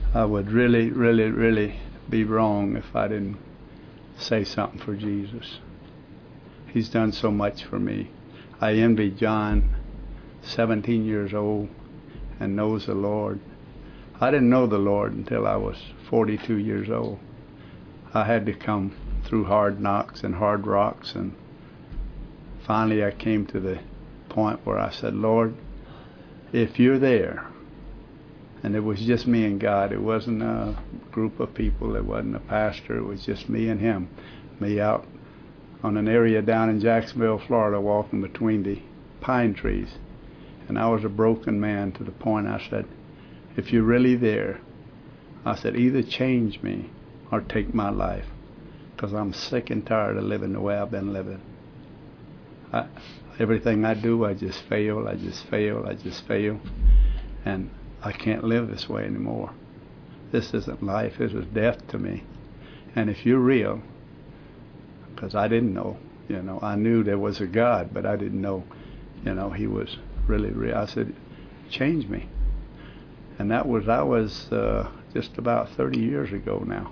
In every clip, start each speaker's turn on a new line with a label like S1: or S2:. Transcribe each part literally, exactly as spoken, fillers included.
S1: I would really, really, really be wrong if I didn't say something for Jesus. He's done so much for me. I envy John, seventeen years old, and knows the Lord. I didn't know the Lord until I was forty-two years old. I had to come through hard knocks and hard rocks, and finally I came to the point where I said, Lord, if you're there, and it was just me and God, it wasn't a group of people, it wasn't a pastor, it was just me and him, me out on an area down in Jacksonville, Florida, walking between the pine trees. And I was a broken man to the point I said, if you're really there, I said, either change me or take my life, because I'm sick and tired of living the way I've been living. I, everything I do, I just fail, I just fail, I just fail. And I can't live this way anymore. This isn't life, this is death to me. And if you're real, because I didn't know, you know, I knew there was a God, but I didn't know, you know, he was really real. I said, change me. And that was, that was uh, just about thirty years ago now.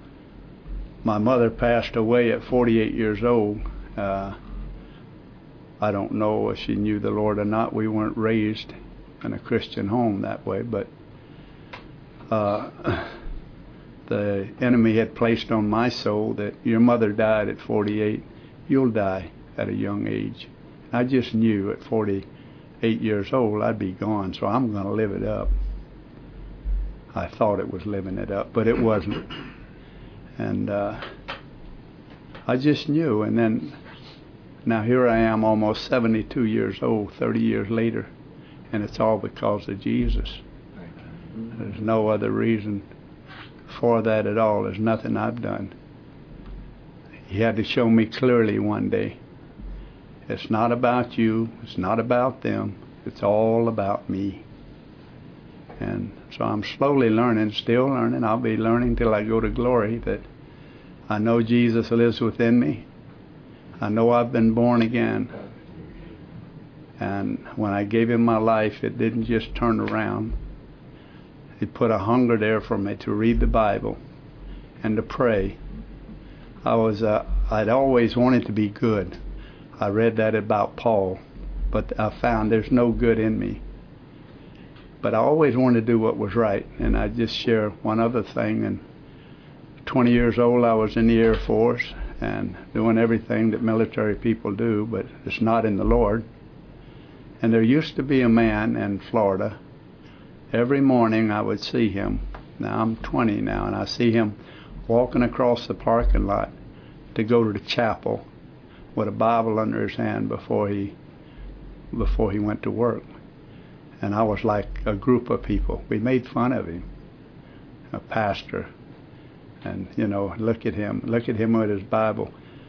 S1: My mother passed away at forty-eight years old. Uh, I don't know if she knew the Lord or not. We weren't raised in a Christian home that way, but uh, the enemy had placed on my soul that your mother died at forty-eight, you'll die at a young age. I just knew at forty-eight years old I'd be gone, so I'm going to live it up. I thought it was living it up, but it wasn't. And uh, I just knew, and then now here I am almost seventy-two years old, thirty years later, and it's all because of Jesus. There's no other reason for that at all. There's nothing I've done. He had to show me clearly one day. It's not about you. It's not about them. It's all about me. And so I'm slowly learning, still learning. I'll be learning till I go to glory, that I know Jesus lives within me. I know I've been born again. And when I gave him my life, it didn't just turn around. He put a hunger there for me to read the Bible and to pray. I was, uh, I'd always wanted to be good. I read that about Paul, but I found there's no good in me. But I always wanted to do what was right. And I just share one other thing. And twenty years old, I was in the Air Force and doing everything that military people do, but it's not in the Lord. And there used to be a man in Florida. Every morning I would see him. Now I'm twenty now, and I see him walking across the parking lot to go to the chapel with a Bible under his hand before he before he went to work. And I was like a group of people. We made fun of him, a pastor. And, you know, look at him. Look at him with his Bible.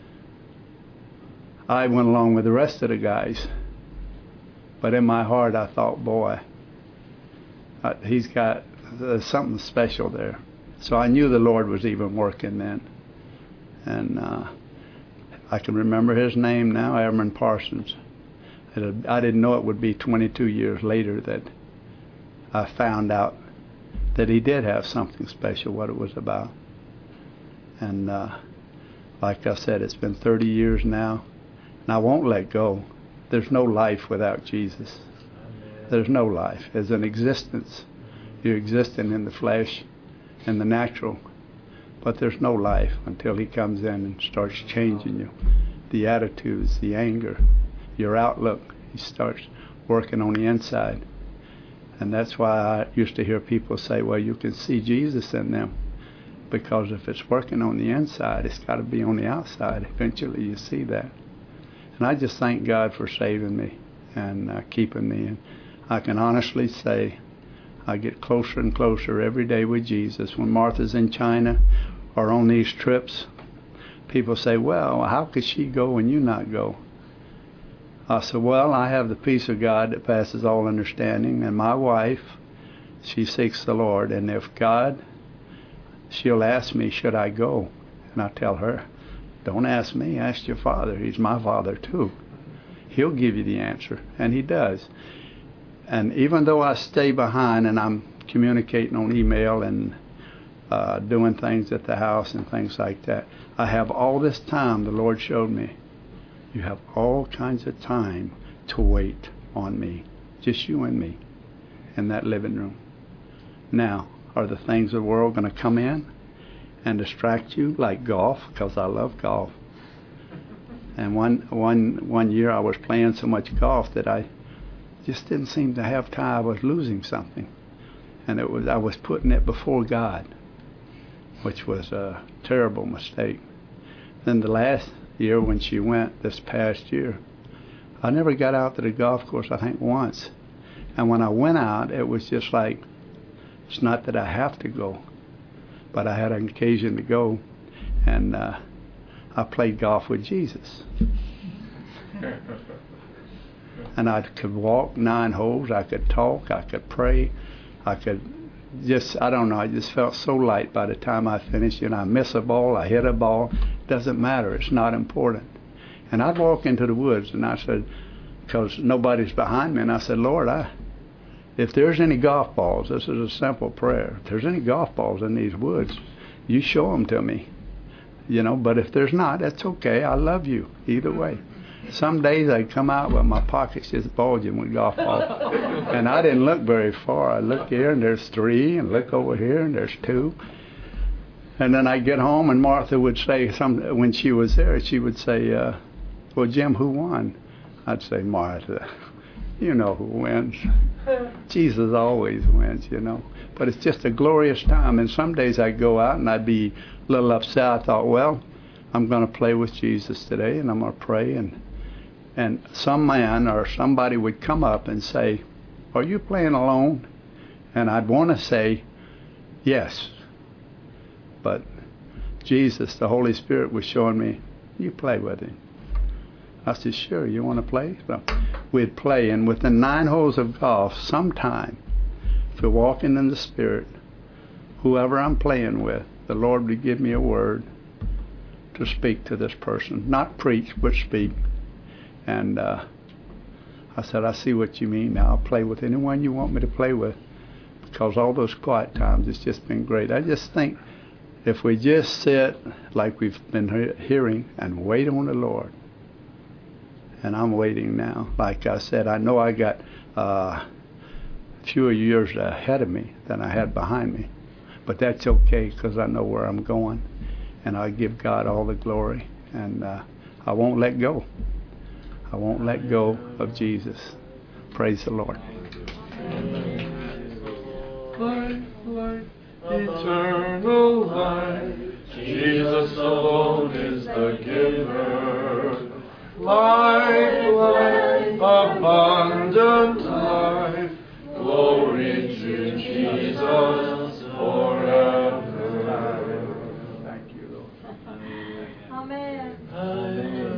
S1: I went along with the rest of the guys. But in my heart, I thought, boy, uh, he's got uh, something special there. So I knew the Lord was even working then. And uh, I can remember his name now, Aaron Parsons. It, I didn't know it would be twenty-two years later that I found out that he did have something special, what it was about. And uh, like I said, it's been thirty years now, and I won't let go. There's no life without Jesus. There's no life. There's an existence. You're existing in the flesh and the natural, but there's no life until he comes in and starts changing you. The attitudes, the anger, your outlook, he starts working on the inside. And that's why I used to hear people say, well, you can see Jesus in them. Because if it's working on the inside, it's got to be on the outside. Eventually you see that. And I just thank God for saving me and uh, keeping me. And I can honestly say I get closer and closer every day with Jesus. When Martha's in China or on these trips, people say, well, how could she go and you not go? I said, well, I have the peace of God that passes all understanding, and my wife, she seeks the Lord, and if God, she'll ask me, should I go? And I tell her, don't ask me, ask your Father. He's my Father too. He'll give you the answer, and he does. And even though I stay behind and I'm communicating on email and uh, doing things at the house and things like that. I have all this time, the Lord showed me. You have all kinds of time to wait on me. Just you and me in that living room. Now, are the things of the world going to come in and distract you like golf? Because I love golf. And one one one year I was playing so much golf that I just didn't seem to have time. I was losing something, and it was I was putting it before God, which was a terrible mistake. Then the last year when she went, this past year, I never got out to the golf course, I think once. And when I went out, it was just like, it's not that I have to go, but I had an occasion to go, and uh, I played golf with Jesus. And I could walk nine holes, I could talk, I could pray, I could just, I don't know, I just felt so light by the time I finished. You know, I miss a ball, I hit a ball, doesn't matter, it's not important. And I'd walk into the woods, and I said, because nobody's behind me, and I said, Lord, I, if there's any golf balls, this is a simple prayer, if there's any golf balls in these woods, you show them to me. You know, but if there's not, that's okay, I love you, either way. Some days I'd come out with my pockets just bulging with golf balls. And I didn't look very far. I look here and there's three, and look over here and there's two. And then I'd get home and Martha would say, some when she was there, she would say, uh, well, Jim, who won? I'd say, Martha, you know who wins. Jesus always wins, you know. But it's just a glorious time. And some days I'd go out and I'd be a little upset. I thought, well, I'm going to play with Jesus today, and I'm going to pray, and And some man or somebody would come up and say, are you playing alone? And I'd want to say, yes. But Jesus, the Holy Spirit, was showing me, you play with him. I said, sure, you want to play? So we'd play, and within nine holes of golf, sometime, if we're walking in the Spirit, whoever I'm playing with, the Lord would give me a word to speak to this person. Not preach, but speak. And uh, I said, I see what you mean. Now I'll play with anyone you want me to play with, because all those quiet times, it's just been great. I just think if we just sit like we've been he- hearing and wait on the Lord, and I'm waiting now. Like I said, I know I got uh, fewer years ahead of me than I had behind me, but that's okay because I know where I'm going, and I give God all the glory, and uh, I won't let go. I won't let go of Jesus. Praise the Lord.
S2: Life, life, eternal life. Jesus alone is the giver. Life, life, abundant life. Glory to Jesus forever.
S1: Thank you, Lord.
S3: Amen.
S2: Amen.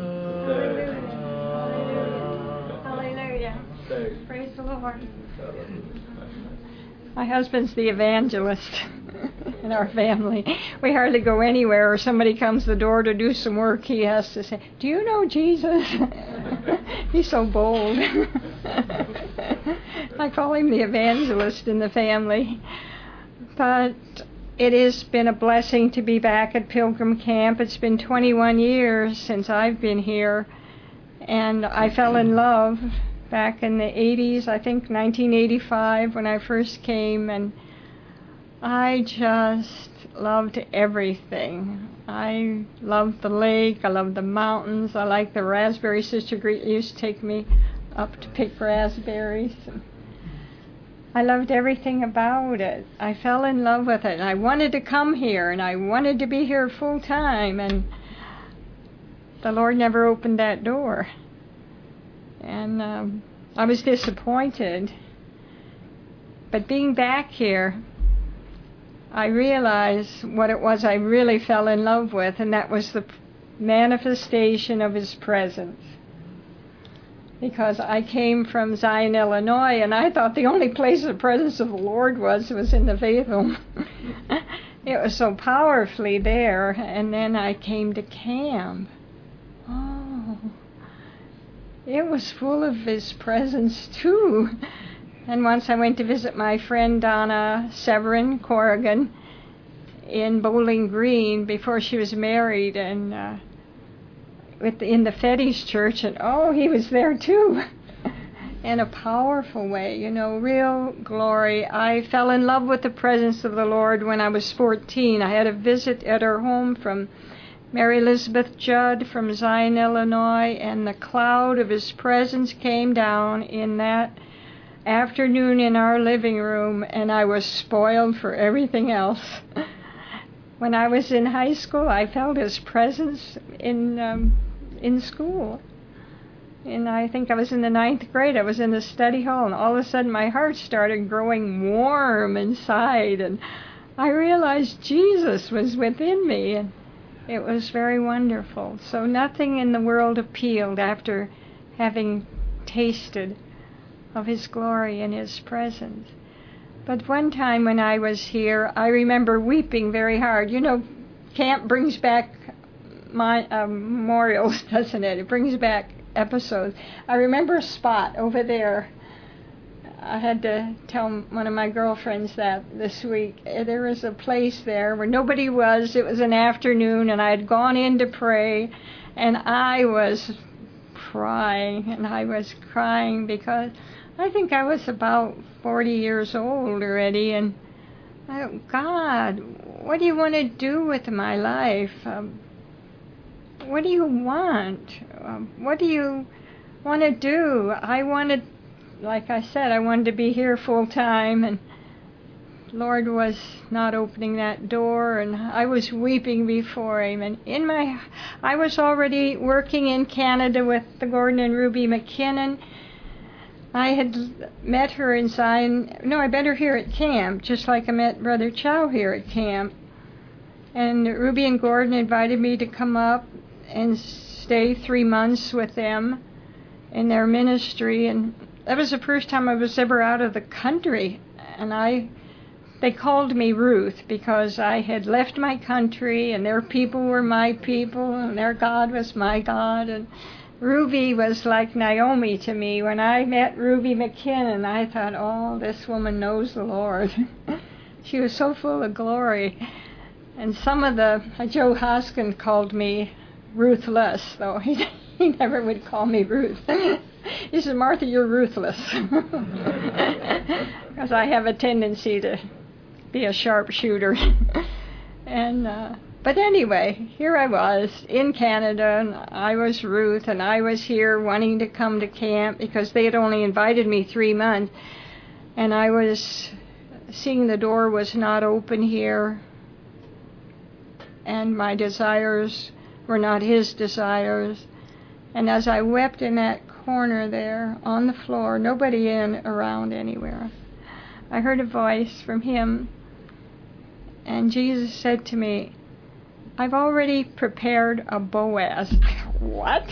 S3: Hallelujah. Praise the Lord. My husband's the evangelist in our family. We hardly go anywhere, or somebody comes to the door to do some work. He has to say, do you know Jesus? He's so bold. I call him the evangelist in the family. But it has been a blessing to be back at Pilgrim Camp. It's been twenty-one years since I've been here, and I fell in love back in the eighties, I think nineteen eighty-five, when I first came, and I just loved everything. I loved the lake, I loved the mountains, I liked the raspberries. Sister Greet used to take me up to pick raspberries. I loved everything about it. I fell in love with it, and I wanted to come here, and I wanted to be here full time, and the Lord never opened that door. And um, I was disappointed. But being back here, I realized what it was I really fell in love with, and that was the manifestation of His presence. Because I came from Zion, Illinois, and I thought the only place the presence of the Lord was was in the faith home. It was so powerfully there. And then I came to camp. Oh, it was full of His presence too. And once I went to visit my friend Donna Severin Corrigan in Bowling Green before she was married, and uh, with the, in the Fetish church, and oh, he was there too. In a powerful way, you know, real glory. I fell in love with the presence of the Lord when I was fourteen. I had a visit at her home from Mary Elizabeth Judd from Zion, Illinois, and the cloud of his presence came down in that afternoon in our living room, and I was spoiled for everything else. When I was in high school, I felt his presence in um, in school. And I think I was in the ninth grade. I was in the study hall, and all of a sudden my heart started growing warm inside, and I realized Jesus was within me, and it was very wonderful. So nothing in the world appealed after having tasted of his glory and his presence. But one time when I was here, I remember weeping very hard. You know, camp brings back my uh, memorials, doesn't it? It brings back episodes. I remember a spot over there. I had to tell one of my girlfriends that this week. There was a place there where nobody was. It was an afternoon, and I had gone in to pray, and I was crying, and I was crying because I think I was about forty years old already, and I thought, God, what do you want to do with my life? Um, what do you want? Um, what do you want to do? I wanted, like I said, I wanted to be here full time, and Lord was not opening that door, and I was weeping before Him. And in my, I was already working in Canada with the Gordon and Ruby McKinnon. I had met her in Zion. No, I met her here at camp, just like I met Brother Chow here at camp. And Ruby and Gordon invited me to come up and stay three months with them in their ministry, and that was the first time I was ever out of the country. And I, they called me Ruth because I had left my country, and their people were my people, and their God was my God. And Ruby was like Naomi to me. When I met Ruby McKinnon, I thought, oh, this woman knows the Lord. She was so full of glory. And some of the, Joe Hoskin called me ruthless, though he, he never would call me Ruth. He said, Martha, you're ruthless. Because I have a tendency to be a sharpshooter. and uh, But anyway, here I was in Canada, and I was Ruth, and I was here wanting to come to camp because they had only invited me three months. And I was seeing the door was not open here, and my desires were not His desires. And as I wept in that corner there on the floor, nobody in around anywhere, I heard a voice from Him, and Jesus said to me, I've already prepared a Boaz. What?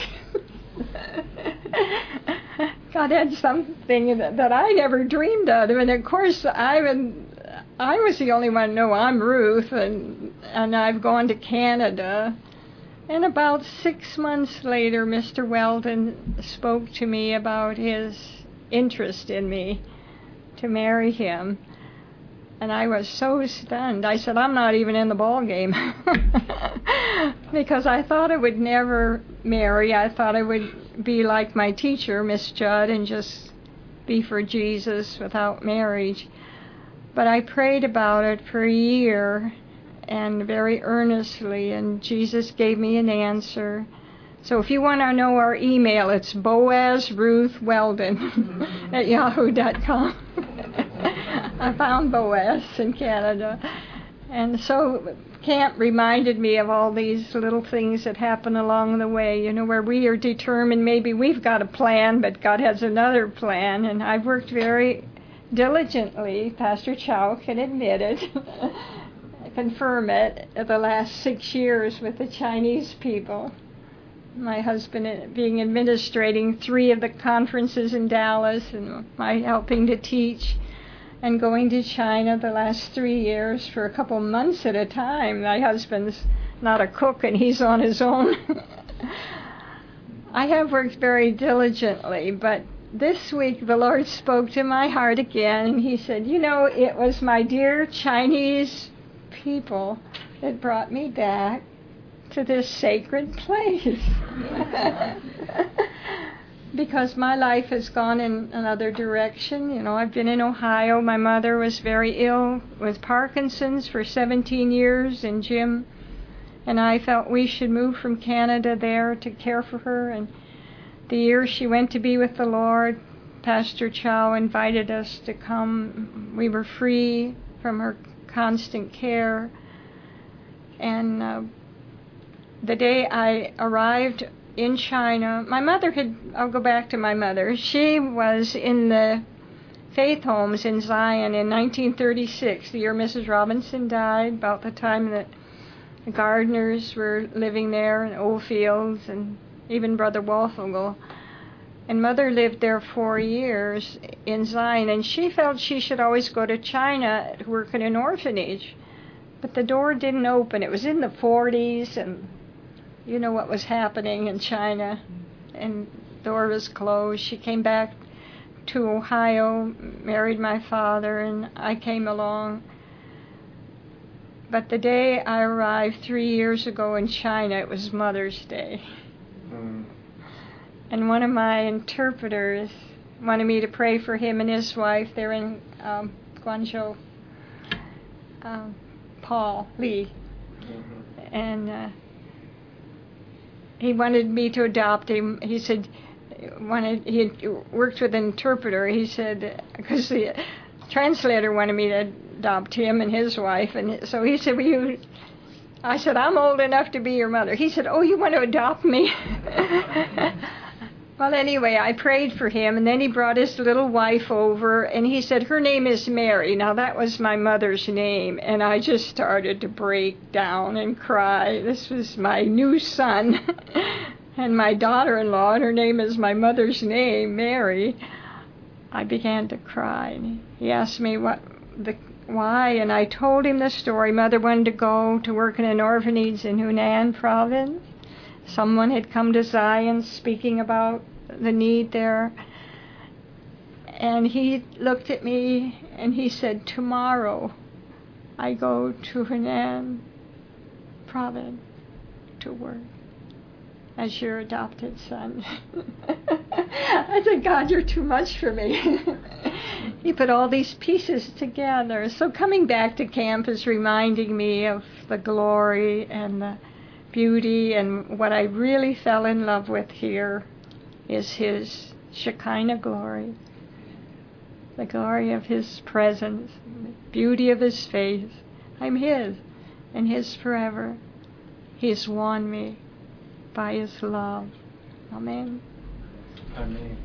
S3: God had something that, that I never dreamed of. And of course, I would, I was the only one to know I'm Ruth, and and I've gone to Canada. And about six months later, Mister Weldon spoke to me about his interest in me to marry him. And I was so stunned. I said, I'm not even in the ball game. Because I thought I would never marry. I thought I would be like my teacher, Miss Judd, and just be for Jesus without marriage. But I prayed about it for a year, and very earnestly, and Jesus gave me an answer. So if you want to know our email, it's Boaz Ruth Weldon at yahoo dot com. I found Boaz in Canada. And so camp reminded me of all these little things that happen along the way, you know, where we are determined maybe we've got a plan, but God has another plan. And I've worked very diligently, Pastor Chow can admit it, confirm it, the last six years with the Chinese people. My husband being administrating three of the conferences in Dallas, and my helping to teach, and going to China the last three years for a couple months at a time. My husband's not a cook, and he's on his own. I have worked very diligently, but this week the Lord spoke to my heart again, and He said, you know, it was my dear Chinese people that brought me back to this sacred place. Because my life has gone in another direction. You know, I've been in Ohio. My mother was very ill with Parkinson's for seventeen years, and Jim and I felt we should move from Canada there to care for her. And the year she went to be with the Lord, Pastor Chow invited us to come. We were free from her constant care. And uh, the day I arrived in China, my mother had, I'll go back to my mother, she was in the faith homes in Zion in nineteen thirty-six, the year Missus Robinson died, about the time that the Gardners were living there, and Oldfields, and even Brother Wolfengal. And Mother lived there four years in Zion, and she felt she should always go to China to work in an orphanage. But the door didn't open. It was in the forties, and you know what was happening in China, and the door was closed. She came back to Ohio, married my father, and I came along. But the day I arrived three years ago in China, it was Mother's Day. Mm. And one of my interpreters wanted me to pray for him and his wife. They're in um, Guangzhou, um, Paul Lee. Mm-hmm. And uh, he wanted me to adopt him. He said, wanted he had worked with an interpreter. He said, because the translator wanted me to adopt him and his wife, and so he said, "Will you?" I said, "I'm old enough to be your mother." He said, "Oh, you want to adopt me?" Well, anyway, I prayed for him, and then he brought his little wife over, and he said, her name is Mary. Now, that was my mother's name, and I just started to break down and cry. This was my new son, and my daughter-in-law, and her name is my mother's name, Mary. I began to cry, and he asked me what the why, and I told him the story. Mother wanted to go to work in an orphanage in Hunan province. Someone had come to Zion speaking about the need there. And he looked at me and he said, tomorrow I go to Hunan province to work as your adopted son. I said, God, you're too much for me. He put all these pieces together. So coming back to camp is reminding me of the glory and the beauty, and what I really fell in love with here is His Shekinah glory, the glory of His presence, the beauty of His face. I'm His, and His forever. He's won me by His love. Amen.
S2: Amen.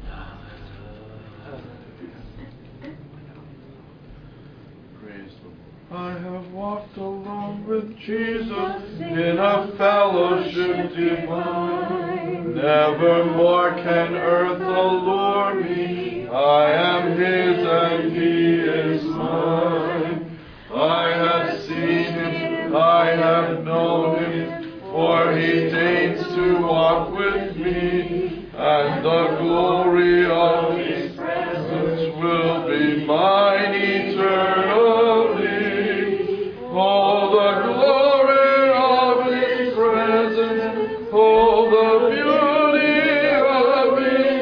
S2: I have walked along with Jesus in a fellowship divine. Nevermore can earth allure me. I am His and He is mine. I have seen Him, I have known Him, for He deigns to walk with me, and the glory of His presence will be mine eternally. Oh, the glory of His presence, oh, the beauty of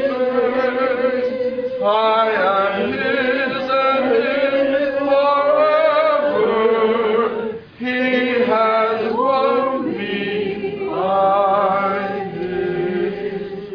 S2: His grace. I am His and His forever. He has won me by His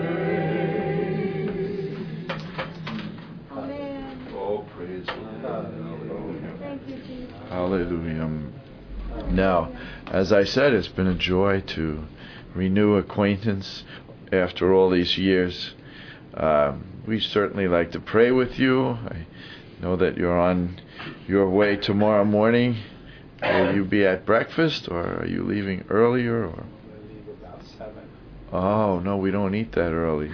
S2: grace.
S3: Amen.
S2: Oh, praise God.
S3: Thank you, Jesus.
S2: Hallelujah. Now, as I said, it's been a joy to renew acquaintance after all these years. Uh, we certainly like to pray with you. I know that you're on your way tomorrow morning. Will you be at breakfast, or are you leaving earlier? Or?
S1: We'll leave about seven.
S2: Oh, no, we don't eat that early.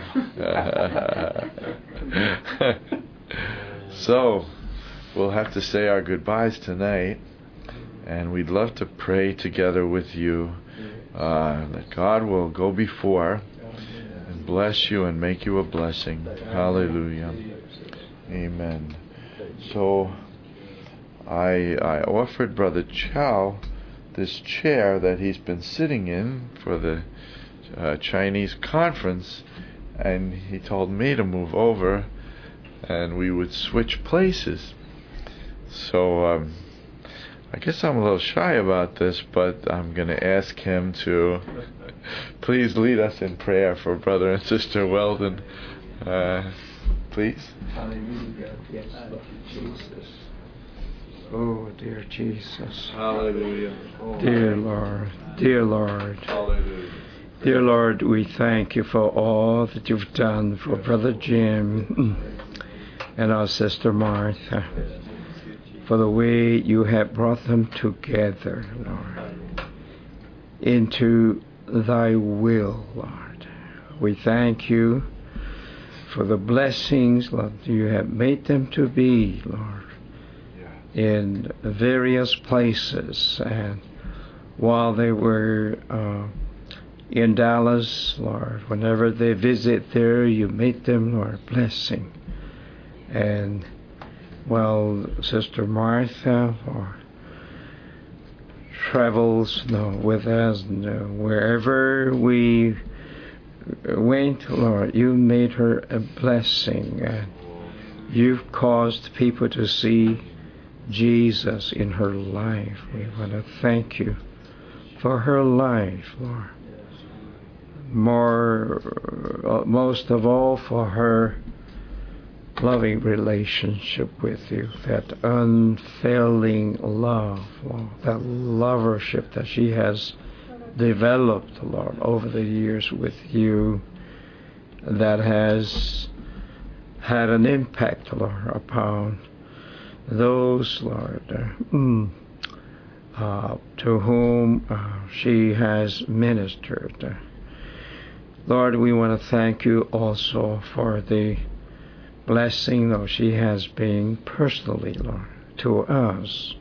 S2: So, we'll have to say our goodbyes tonight. And we'd love to pray together with you uh, that God will go before and bless you and make you a blessing. Hallelujah. Amen. So I I offered Brother Chow this chair that he's been sitting in for the uh, Chinese conference, and he told me to move over and we would switch places. So um, I guess I'm a little shy about this, but I'm going to ask him to please lead us in prayer for Brother and Sister Weldon. Uh, please.
S4: Hallelujah. Yes, Lord Jesus. Oh, dear Jesus.
S2: Hallelujah. Oh,
S4: dear Lord. Dear Lord.
S2: Hallelujah.
S4: Dear Lord, we thank you for all that you've done for Brother Jim and our Sister Martha, for the way you have brought them together, Lord, into thy will, Lord. We thank you for the blessings, Lord, you have made them to be, Lord, in various places. And while they were uh, in Dallas, Lord, whenever they visit there, you make them, Lord, a blessing. And while Sister Martha, Lord, travels, Lord, with us, and, wherever we went, Lord, you made her a blessing. And you've caused people to see Jesus in her life. We want to thank you for her life, Lord. More, uh, most of all, for her loving relationship with you, that unfailing love, Lord, that lovership that she has developed, Lord, over the years with you, that has had an impact, Lord, upon those, Lord, uh, mm, uh, to whom uh, she has ministered. Uh, Lord, we want to thank you also for the blessing, though she has been personally, Lord, to us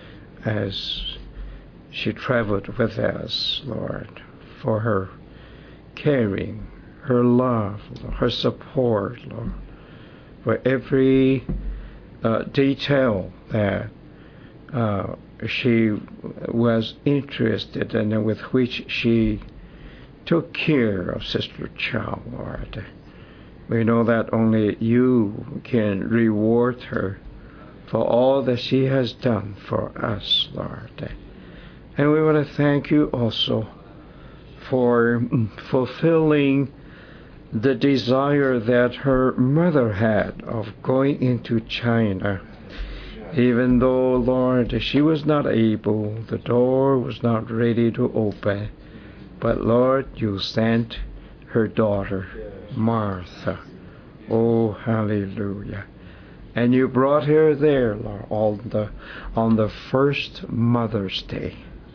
S4: as she traveled with us, Lord, for her caring, her love, Lord, her support, Lord, for every uh, detail that uh, she was interested in and with which she took care of Sister Chow, Lord. We know that only you can reward her for all that she has done for us, Lord. And we want to thank you also for fulfilling the desire that her mother had of going into China. Even though, Lord, she was not able, the door was not ready to open. But, Lord, you sent her daughter, Martha. Oh, hallelujah. And you brought her there, Lord, on the, on the first Mother's Day.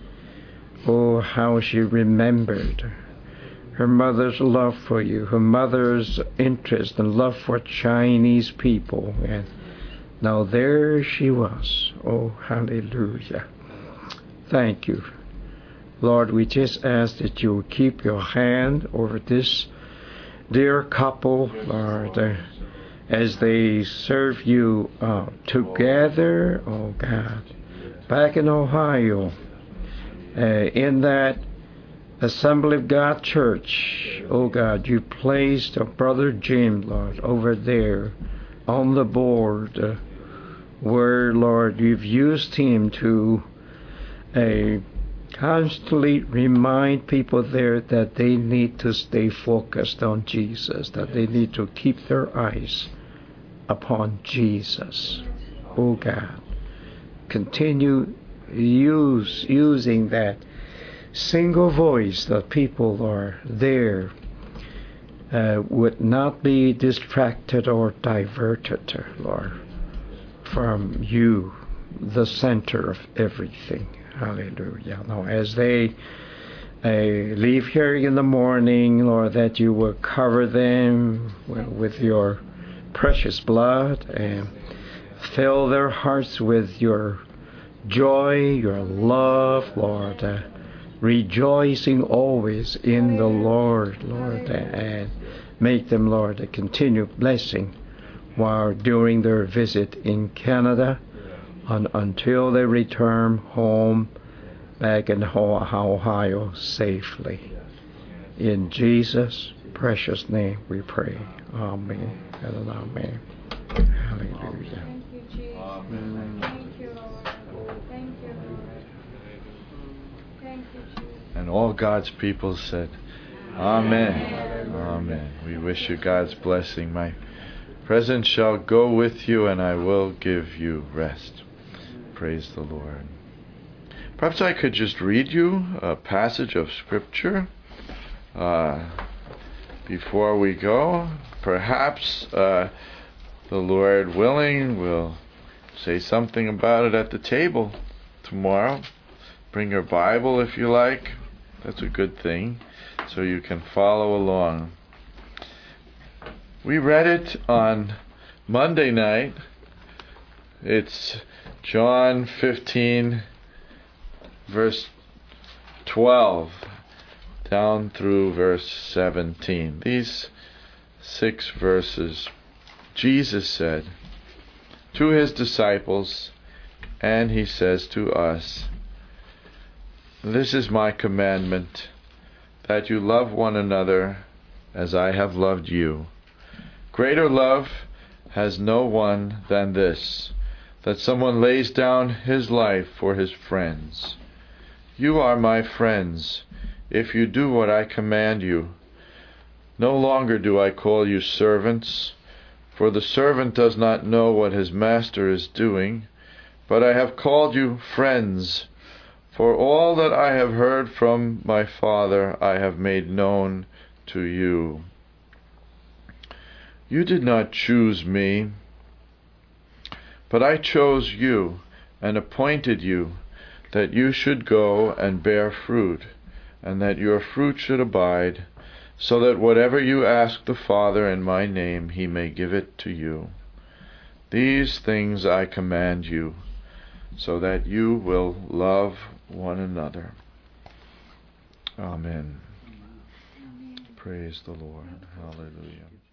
S4: Oh, how she remembered her mother's love for you, her mother's interest and love for Chinese people. And now there she was. Oh, hallelujah. Thank you. Lord, we just ask that you will keep your hand over this dear couple, Lord, uh, as they serve you uh, together, oh God, back in Ohio, uh, in that Assembly of God Church. Oh God, you placed a Brother Jim, Lord, over there on the board, uh, where, Lord, you've used him to uh, constantly remind people there that they need to stay focused on Jesus, that they need to keep their eyes upon Jesus. Oh God, continue use using that single voice that people are there uh, would not be distracted or diverted, Lord, from you, the center of everything. Hallelujah. Now, as they uh, leave here in the morning, Lord, that you will cover them with your precious blood and fill their hearts with your joy, your love, Lord, uh, rejoicing always in the Lord, Lord, and Make them, Lord, a continued blessing while during their visit in Canada and until they return home back in Ohio safely. In Jesus' precious name we pray. Amen and amen. Hallelujah.
S3: Thank you, Jesus.
S2: Amen.
S3: Thank you, Lord. Thank you, Lord. Thank you, Jesus.
S2: And all God's people said, Amen. Amen. We wish you God's blessing. My presence shall go with you, and I will give you rest. Praise the Lord. Perhaps I could just read you a passage of Scripture uh, before we go. Perhaps uh, the Lord willing, we'll say something about it at the table tomorrow. Bring your Bible if you like. That's a good thing, so you can follow along. We read it on Monday night. It's John fifteen, verse twelve, down through verse seventeen. These six verses, Jesus said to his disciples, and he says to us, "This is my commandment, that you love one another as I have loved you. Greater love has no one than this, that someone lays down his life for his friends. You are my friends, if you do what I command you. No longer do I call you servants, for the servant does not know what his master is doing, but I have called you friends, for all that I have heard from my Father I have made known to you. You did not choose me, but I chose you and appointed you, that you should go and bear fruit, and that your fruit should abide, so that whatever you ask the Father in my name, he may give it to you. These things I command you, so that you will love one another." Amen. Praise the Lord. Hallelujah.